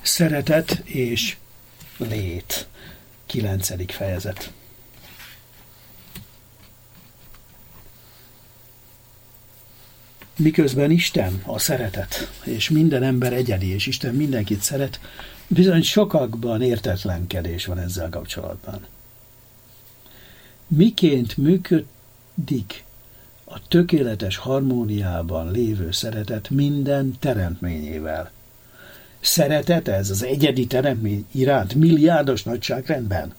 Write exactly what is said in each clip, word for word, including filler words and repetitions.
Szeretet és lét. Kilencedik fejezet. Miközben Isten a szeretet, és minden ember egyedi, és Isten mindenkit szeret, bizony sokakban értetlenkedés van ezzel kapcsolatban. Miként működik a tökéletes harmóniában lévő szeretet minden teremtményével? Szeretet ez az egyedi teremtmény iránt milliárdos nagyságrendben?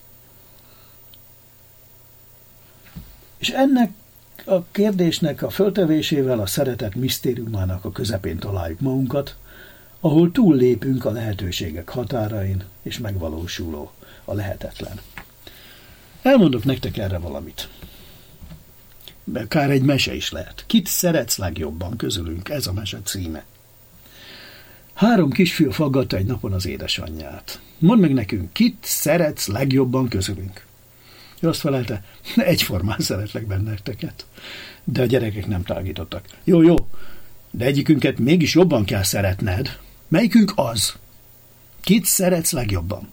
És ennek a kérdésnek a föltevésével a szeretet misztériumának a közepén találjuk magunkat, ahol túllépünk a lehetőségek határain, és megvalósuló a lehetetlen. Elmondok nektek erre valamit. Akár egy mese is lehet. Kit szeretsz legjobban közülünk? Ez a mese címe. Három kisfiú faggatta egy napon az édesanyját. Mondd meg nekünk, kit szeretsz legjobban közülünk? Ő azt felelte, egyformán szeretlek benneteket. De a gyerekek nem tágítottak. Jó, jó, de egyikünket mégis jobban kell szeretned. Melyikünk az? Kit szeretsz legjobban?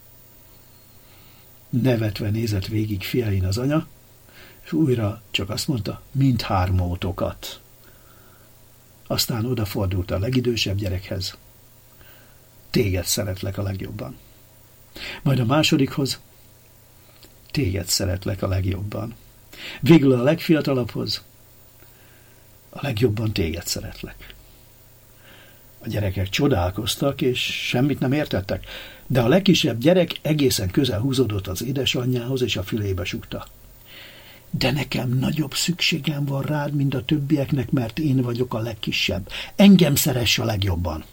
Nevetve nézett végig fiain az anya, és újra csak azt mondta, mindhármótokat. Aztán odafordult a legidősebb gyerekhez. Téged szeretlek a legjobban. Majd a másodikhoz, téged szeretlek a legjobban. Végül a legfiatalabbhoz, a legjobban téged szeretlek. A gyerekek csodálkoztak, és semmit nem értettek, de a legkisebb gyerek egészen közel húzódott az édesanyjához, és a fülébe súgta. De nekem nagyobb szükségem van rád, mint a többieknek, mert én vagyok a legkisebb. Engem szeress a legjobban.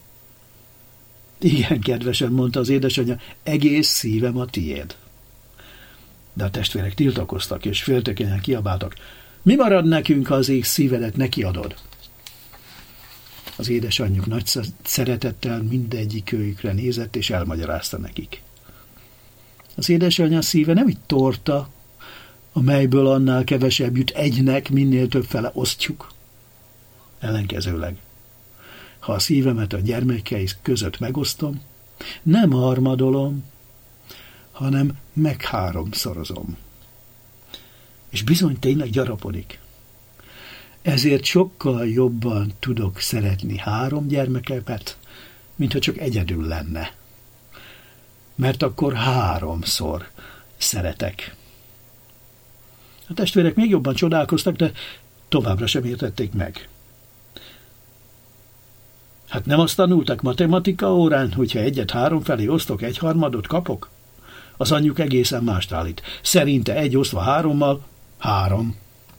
Igen, kedvesen, mondta az édesanyja, egész szívem a tiéd. De a testvérek tiltakoztak, és féltékenyen kiabáltak. Mi marad nekünk, ha az ég szívedet nekiadod? Az édesanyjuk nagy szeretettel mindegyikőjükre nézett, és elmagyarázta nekik. Az édesanyja szíve nem így torta, amelyből annál kevesebb jut egynek, minél többfele osztjuk. Ellenkezőleg, ha a szívemet a gyermekei között megosztom, nem harmadolom, hanem megháromszorozom. És bizony tényleg gyarapodik. Ezért sokkal jobban tudok szeretni három gyermekemet, mintha csak egyedül lenne. Mert akkor háromszor szeretek. A testvérek még jobban csodálkoztak, de továbbra sem értették meg. Hát nem azt tanultak matematika órán, hogyha egyet három felé osztok, egy harmadot kapok? Az anyjuk egészen mást állít. Szerinte egy osztva hárommal, három.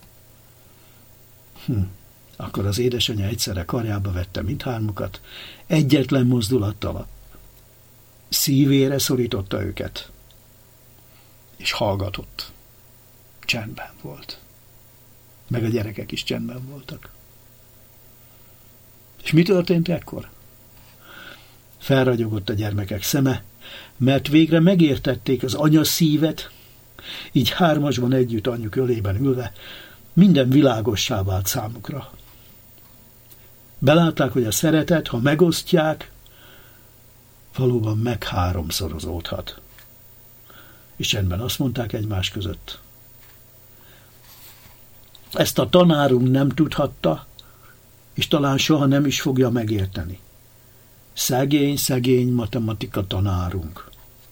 Hm. Akkor az édesanyja egyszerre karjába vette mindhármukat, egyetlen mozdulattal a szívére szorította őket, és hallgatott. Csendben volt. Meg a gyerekek is csendben voltak. És mi történt ekkor? Felragyogott a gyermekek szeme, mert végre megértették az anya szívet, így hármasban együtt anyjuk ölében ülve, minden világossá vált számukra. Belátták, hogy a szeretet, ha megosztják, valóban megháromszorozódhat. És csendben azt mondták egymás között. Ezt a tanárunk nem tudhatta, és talán soha nem is fogja megérteni. Szegény, szegény matematika tanárunk.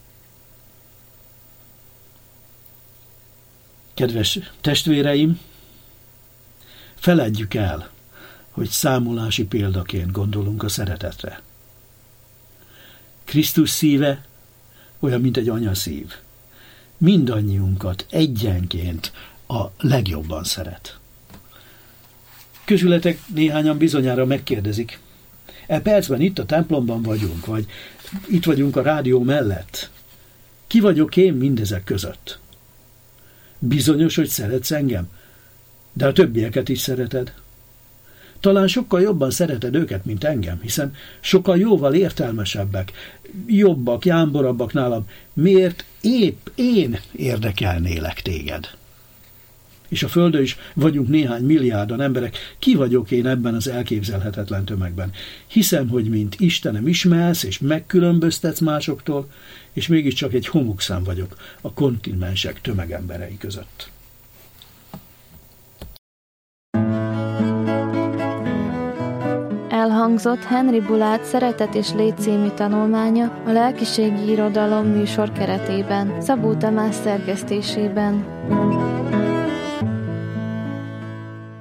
Kedves testvéreim, feledjük el, hogy számolási példaként gondolunk a szeretetre. Krisztus szíve olyan, mint egy anya szív. Mindannyiunkat egyenként a legjobban szeret. Közületek néhányan bizonyára megkérdezik, e percben itt a templomban vagyunk, vagy itt vagyunk a rádió mellett. Ki vagyok én mindezek között? Bizonyos, hogy szeretsz engem, de a többieket is szereted. Talán sokkal jobban szereted őket, mint engem, hiszen sokkal jóval értelmesebbek, jobbak, jámborabbak nálam. Miért épp én érdekelnélek téged? És a Földön is vagyunk néhány milliárdan emberek, ki vagyok én ebben az elképzelhetetlen tömegben? Hiszem, hogy mint Istenem ismersz és megkülönböztetsz másoktól, és mégiscsak egy homokszám vagyok a kontinensek tömegemberei között. Elhangzott Henry Bullard Szeretet és lét című tanulmánya a lelkiségi irodalom műsor keretében, Szabó Tamás szerkesztésében.